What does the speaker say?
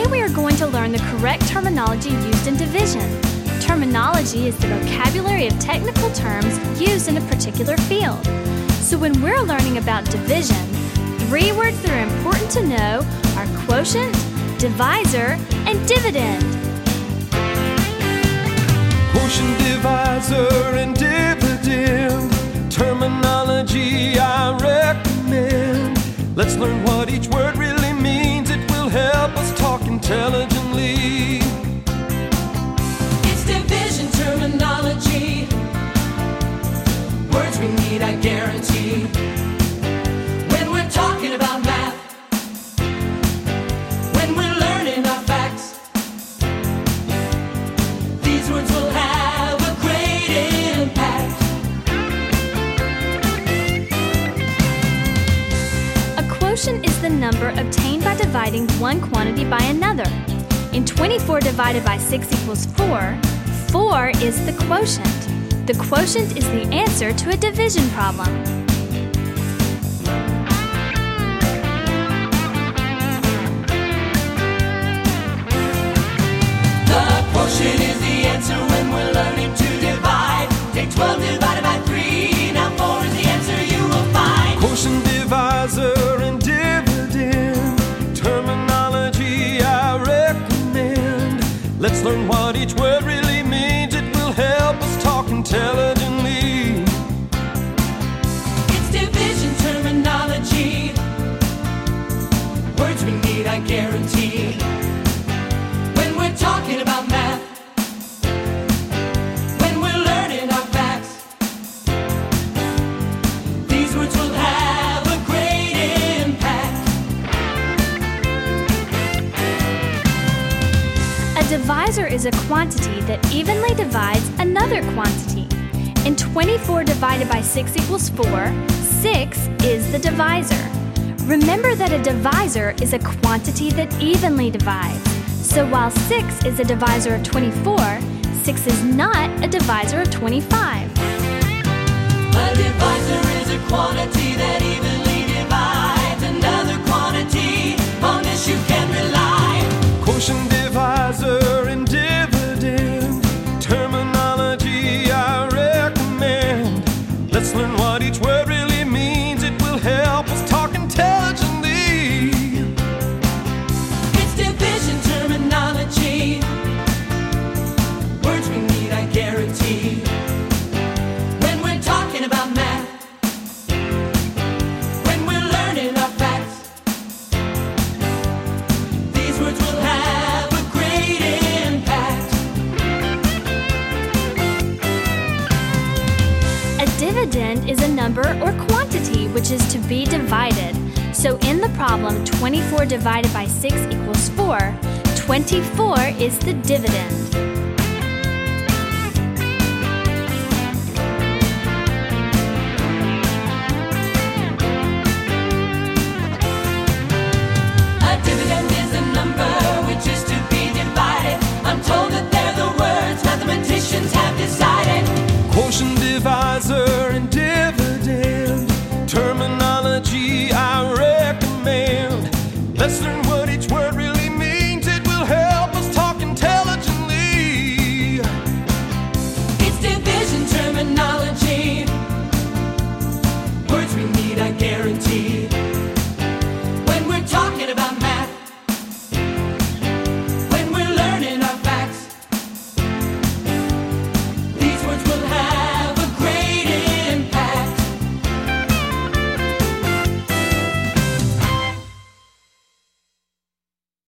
we are going to learn the correct terminology used in division. Terminology is the vocabulary of technical terms used in a particular field. So when we're learning about division, 3 words that are important to know are quotient, divisor, and dividend. Quotient, divisor, and dividend. Terminology I recommend. Let's learn what each word really means. It will help us talk intelligently. It's division terminology. Words we need, I guarantee. When we're talking about math, when we're learning our facts, these words will have a great impact. A quotient is the number obtained by dividing one quantity by another. In 24 divided by 6 equals 4, 4 is the quotient. The quotient is the answer to a division problem. The quotient is the answer when we're learning to divide. Take 12 divided by 3, now 4 is the answer you will find. Quotient, divisor, and dividend. Terminology I recommend. Let's learn what each word really means. It will help us talk intelligently. It's division terminology. Words we need, I guarantee. When we're talking about math, when we're learning our facts, these words will have a great impact. A divisor is a quantity that evenly divides another quantity. In 24 divided by 6 equals 4, 6 is the divisor. Remember that a divisor is a quantity that evenly divides. So while 6 is a divisor of 24, 6 is not a divisor of 25. A divisor is a quantity that evenly divides another quantity. On this you can rely. Quotient, divisor, and dividend. Terminology I recommend. Let's learn what each word really means. It will help us talk intelligently. It's division terminology. Words we need, I guarantee. When we're talking about math, when we're learning our facts, these words will have a great impact. A dividend is a number or quantity which is to be divided. So in the problem, 24 divided by 6 equals 4, 24 is the dividend.